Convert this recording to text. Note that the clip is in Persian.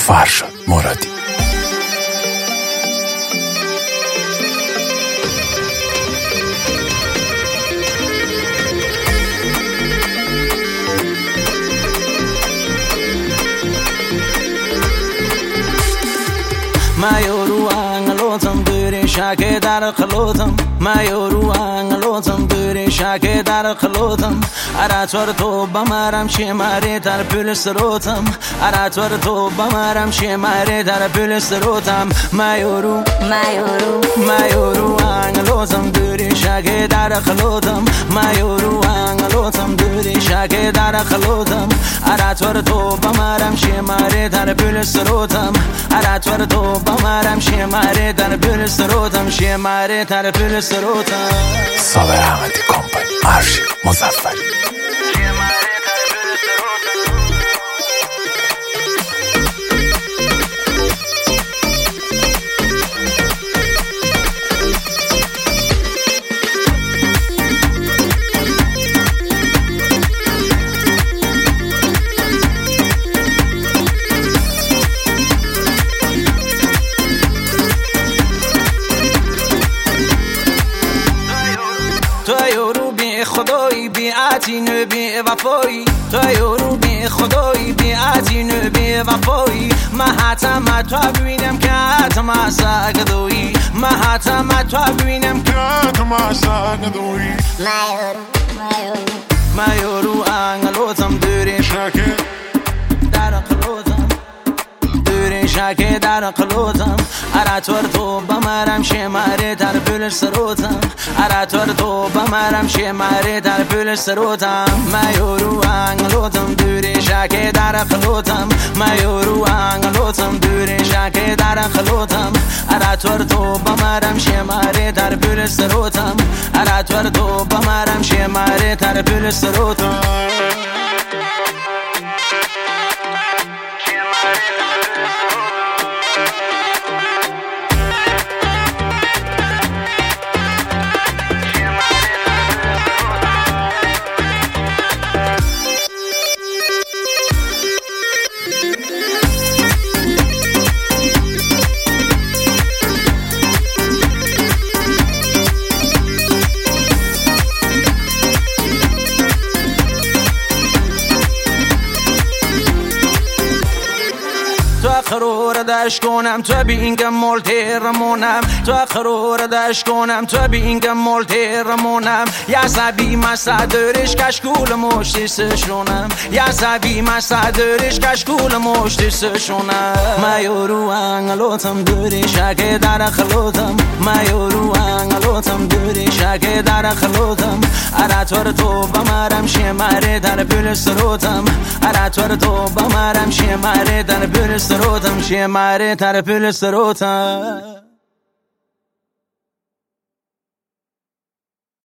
فرشاد مرادی. مایورو انگلوتم دوری شاکه در خلوتم مایورو انگلوتم دوری شاکه در خلوتم اراتور تو بمارم شماره در پول سروتم اراتور تو بمارم شماره در پول سروتم مایورو انگلوتم دوری شاکه در خلوتم مایورو انگلوتم دوری شاکه در خلوتم اراتور تو بمارم شماره در پول سروتم اراتور تو بمارم شماره در پول سروتم شماره در پول سروتم صابر احمدی کمپانی ارشیو مظفری. تو یورو بی خدایی بی عتینه بی وفایی تو یورو بی خدایی بی عتینه بی وفایی محتم تو ببینم که حتما سگدویی محتم تو ببینم که حتما سگدویی مایورو انگلوتم دوری شاکه در خلوتم دوری شاکه در خلوتم اراتور تو بمارم شماره در پول سروتم اراتور تو بمارم شماره در پول سروتم مایورو انگلوتم دوری شاکه در خلوتم مایورو انگلوتم دوری شاکه در خلوتم اراتور تو بمارم شماره در پول سروتم اراتور تو بمارم شماره در پول سروتم تو خرور داش کنم تو بینگم مولترمونم تو خرور داش کنم تو بینگم مولترمونم یا سبی مسادرش کشکول مشتی سشونم یا سبی مسادرش کشکول مشتی سشونم مایورو انگلوتم دوری شاکه در خلوتم مایورو انگلوتم دوری شاکه در خلوتم اراتور تو بمارم شماره در پول سروتم اراتور تو بمارم شماره در پول سروتم شماره در پول سروتم